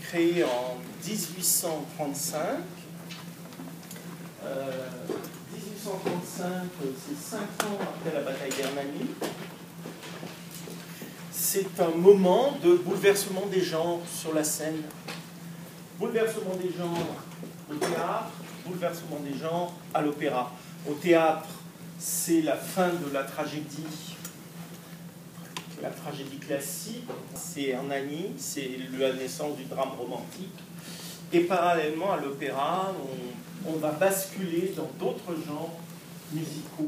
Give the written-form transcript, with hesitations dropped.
créé en 1835. 1835, c'est 5 ans après la bataille d'Hernani. C'est un moment de bouleversement des genres sur la scène. Bouleversement des genres au théâtre, bouleversement des genres à l'opéra. Au théâtre, c'est la fin de la tragédie classique, c'est Hernani, c'est la naissance du drame romantique. Et parallèlement à l'opéra, on va basculer dans d'autres genres musicaux.